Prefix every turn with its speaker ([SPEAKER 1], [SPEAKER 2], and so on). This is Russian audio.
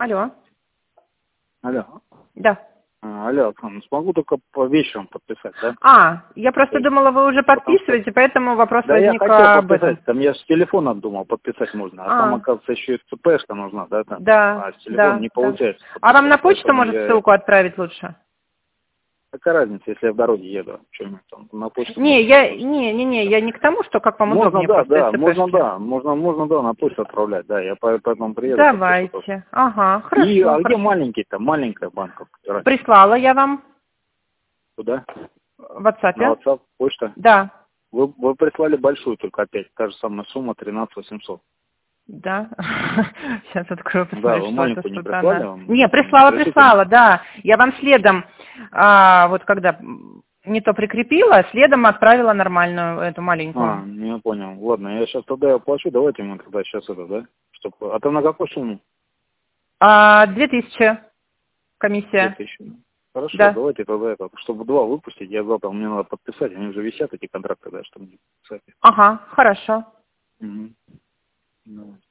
[SPEAKER 1] Алло.
[SPEAKER 2] Алло.
[SPEAKER 1] Да.
[SPEAKER 2] Алло, Оксана, смогу только по вечерам подписать, да?
[SPEAKER 1] Я просто думала, вы уже подписываете, поэтому вопрос
[SPEAKER 2] Да,
[SPEAKER 1] возник
[SPEAKER 2] я хотел
[SPEAKER 1] об этом.
[SPEAKER 2] подписать, там я с телефона думал, подписать можно, а там, оказывается, еще и ЦПшка нужна, да? Там,
[SPEAKER 1] Да,
[SPEAKER 2] а с телефона не
[SPEAKER 1] да.
[SPEAKER 2] получается.
[SPEAKER 1] А вам на почту,
[SPEAKER 2] поэтому
[SPEAKER 1] может, ссылку отправить лучше?
[SPEAKER 2] Какая разница, если я в дороге еду? Что там на почту?
[SPEAKER 1] Не, я не к тому, что как вам
[SPEAKER 2] Можно,
[SPEAKER 1] удобнее
[SPEAKER 2] да,
[SPEAKER 1] просто
[SPEAKER 2] да,
[SPEAKER 1] ЦПшки.
[SPEAKER 2] можно, на почту отправлять, да, я поэтому приеду.
[SPEAKER 1] Давайте. Ага,
[SPEAKER 2] И,
[SPEAKER 1] хорошо.
[SPEAKER 2] где маленький-то, маленькая банка?
[SPEAKER 1] Прислала я вам
[SPEAKER 2] Куда?
[SPEAKER 1] в
[SPEAKER 2] На
[SPEAKER 1] WhatsApp.
[SPEAKER 2] WhatsApp, почта?
[SPEAKER 1] Да.
[SPEAKER 2] Вы прислали большую только опять, та же самая сумма, 13 800.
[SPEAKER 1] Да. Сейчас открою,
[SPEAKER 2] Да,
[SPEAKER 1] посмотрю,
[SPEAKER 2] вы
[SPEAKER 1] что это,
[SPEAKER 2] маленькую не
[SPEAKER 1] что-то
[SPEAKER 2] прислали?
[SPEAKER 1] она. Не, прислала, да. Я вам следом, вот когда не то прикрепила, следом отправила нормальную, эту маленькую.
[SPEAKER 2] Я понял. Ладно, я сейчас тогда оплачу, давайте мы тогда сейчас это, да? А то на какую сумму?
[SPEAKER 1] 2000 комиссия.
[SPEAKER 2] 2000. Хорошо,
[SPEAKER 1] Да.
[SPEAKER 2] давайте тогда это, чтобы 2 выпустить, я завтра, мне надо подписать, они уже висят, эти контракты, да, чтобы не писать.
[SPEAKER 1] Ага, хорошо.
[SPEAKER 2] Угу.